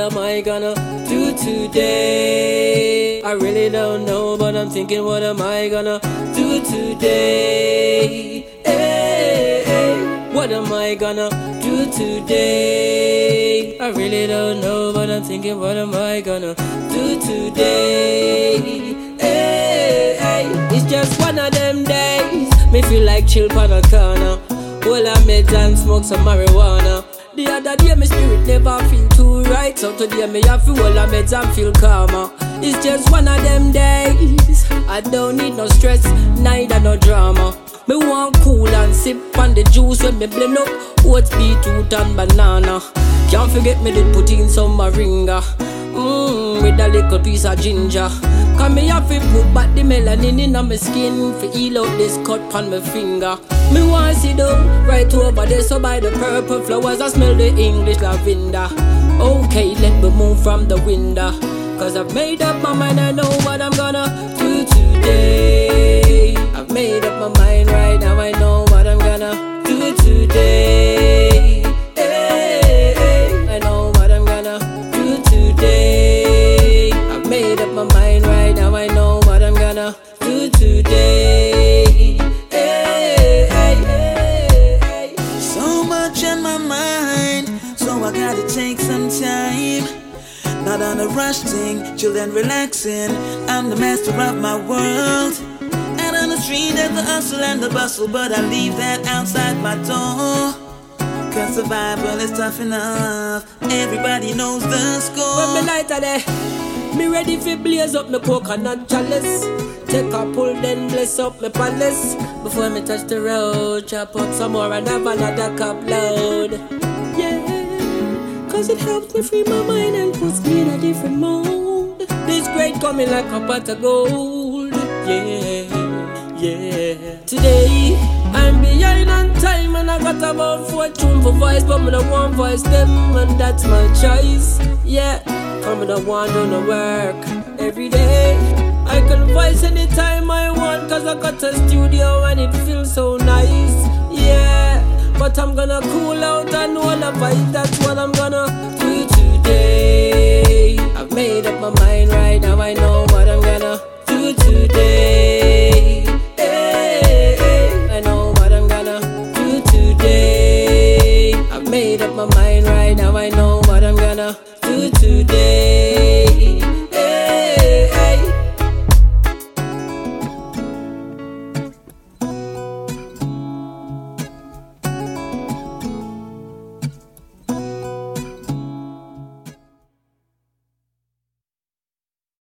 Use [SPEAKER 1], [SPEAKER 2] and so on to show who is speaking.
[SPEAKER 1] am I gonna do today? I really don't know, but I'm thinking, what am I gonna do today? Hey, hey, what am I gonna do today? I really don't know, but I'm thinking, what am I gonna do today? Hey, hey, it's just one of them days. Me feel like chill on a corner, hold a meds and smoke some marijuana. The other day my spirit never feel too right, so today me have to hold a meds and feel calmer. It's just one of them days. I don't need no stress, neither no drama. Me want cool and sip on the juice when me blend up oats, beetroot and banana. Can't forget me did put in some moringa, with a little piece of ginger. Cause me have to put back the melanin in my skin for heal out this cut on my finger. Me want to sit down right over there, so by the purple flowers I smell the English lavender. Okay, let me move from the window, cause I've made up my mind, I know what I'm gonna do today. I've made up my mind right now, I know what I'm gonna do today. Hey, hey, I know what I'm gonna do today. I've made up my mind right now, I know what I'm gonna do today. Hey, hey, hey, hey.
[SPEAKER 2] So much on my mind, so I gotta take some time. Not on a rush thing, chill and relaxing. I'm the master of my world. Out on the street there's the hustle and the bustle, but I leave that outside my door. Cause survival is tough enough, everybody knows the score.
[SPEAKER 1] When me lighter there, me ready fi blaze up me coconut chalice. Take a pull then bless up me palace. Before me touch the road, chop up some more and have another cup load. Yeah, cause it helps me free my mind and puts me in a different mode. This grade coming like a pot of gold. Yeah, yeah. Today I'm behind on time and I got about 4 tunes for voice, but me don't want voice them and that's my choice. Yeah, come me don't want do no work every day. I can voice anytime I want, cause I got a studio and it feels so nice. Yeah, but I'm gonna cool out and wanna vibe, that's what I'm gonna do today. I've made up my mind right now, I know what I'm gonna